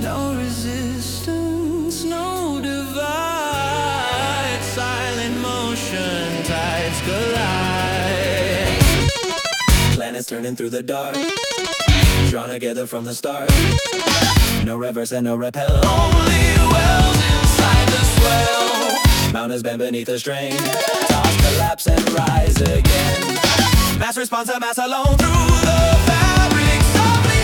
No resistance, no divide. Silent motion, tides collide. Planets turning through the dark, drawn together from the start. No reverse and no repel, only wells inside the swell. Mountains bend beneath the strain, toss, collapse, and rise again. Mass response to mass alone through the fabric, softly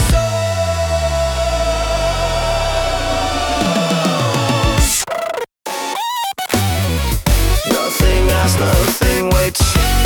sold. Nothing asks, nothing waits.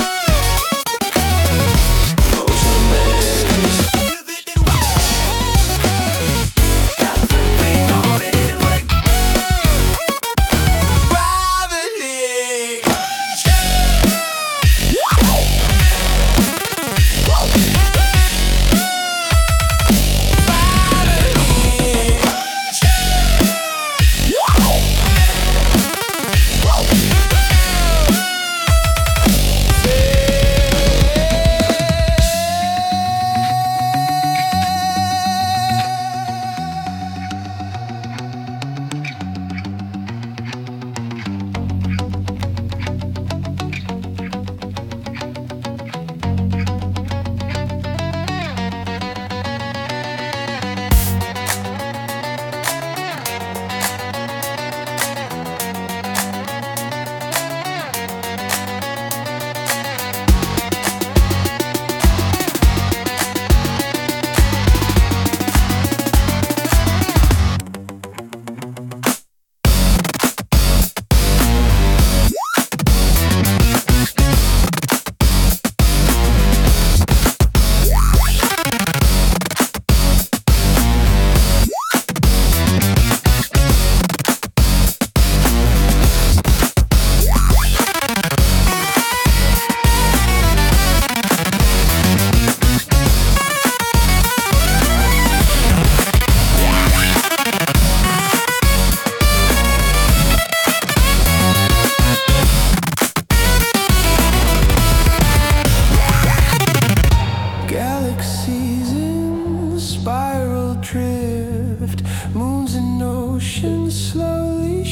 Galaxies in spiral drift, moons and oceans slowly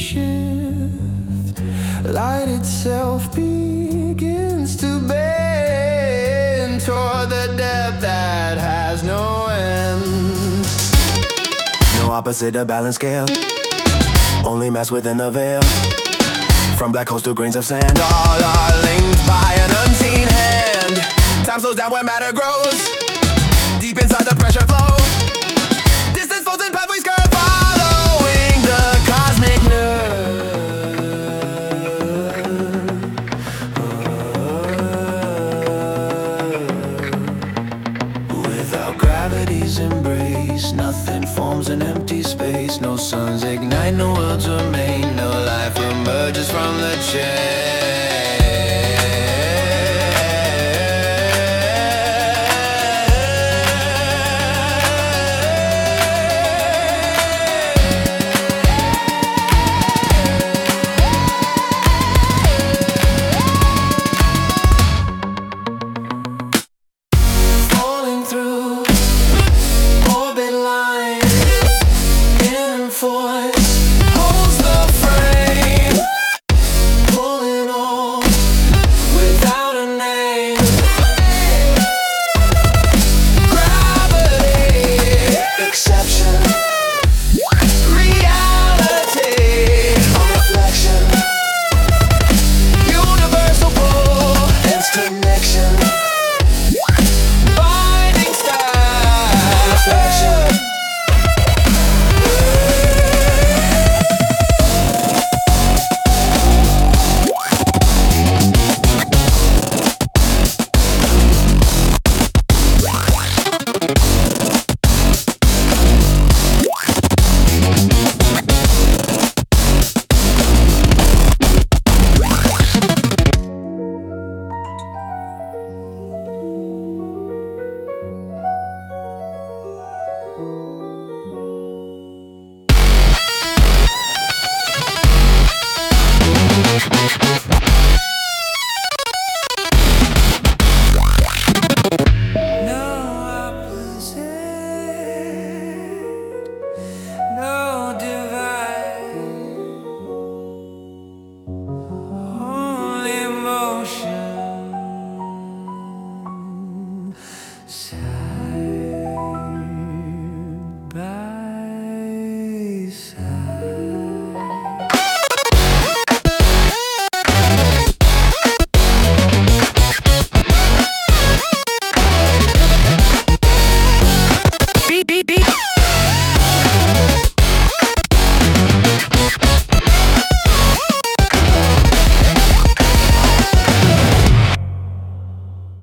shift. Light itself begins to bend toward the depth that has no end. No opposite of balance scale, only mass within the veil. From black holes to grains of sand, all are linked by an unseen hand. Time slows down when matter grows, deep inside the pressure flow. Distance folds and pathways curve, following the cosmic nerve. Without gravity's embrace, nothing forms an empty space. No suns ignite, no worlds remain, no life emerges from the chain.